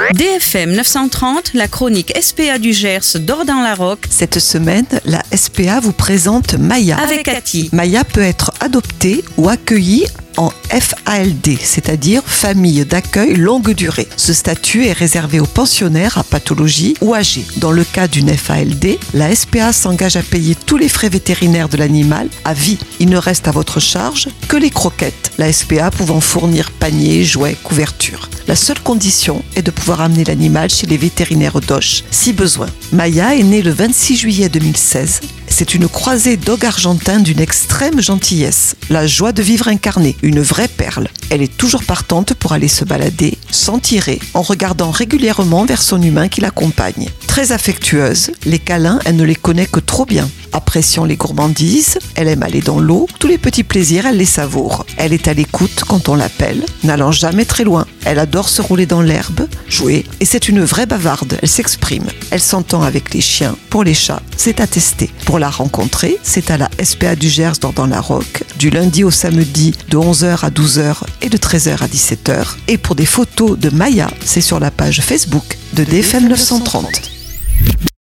DFM 930, la chronique SPA du Gers d'Ordan-la-Roque. Cette semaine, la SPA vous présente Maya. Avec Cathy. Maya peut être adoptée ou accueillie en FALD, c'est-à-dire famille d'accueil longue durée. Ce statut est réservé aux pensionnaires à pathologie ou âgés. Dans le cas d'une FALD, la SPA s'engage à payer tous les frais vétérinaires de l'animal à vie. Il ne reste à votre charge que les croquettes, la SPA pouvant fournir paniers, jouets, couvertures. La seule condition est de pouvoir amener l'animal chez les vétérinaires d'Auch, si besoin. Maya est née le 26 juillet 2016. C'est une croisée dog argentin d'une extrême gentillesse. La joie de vivre incarnée, une vraie perle. Elle est toujours partante pour aller se balader, s'en tirer, en regardant régulièrement vers son humain qui l'accompagne. Très affectueuse, les câlins, elle ne les connaît que trop bien. Appréciant les gourmandises, elle aime aller dans l'eau, tous les petits plaisirs, elle les savoure. Elle est à l'écoute quand on l'appelle, n'allant jamais très loin. Elle adore se rouler dans l'herbe, jouer, et c'est une vraie bavarde, elle s'exprime. Elle s'entend avec les chiens, pour les chats, c'est à tester. Pour la rencontrer, c'est à la SPA du Gers d'Ordan-la-Roque, du lundi au samedi de 11h à 12h et de 13h à 17h. Et pour des photos de Maya, c'est sur la page Facebook de DFM 930.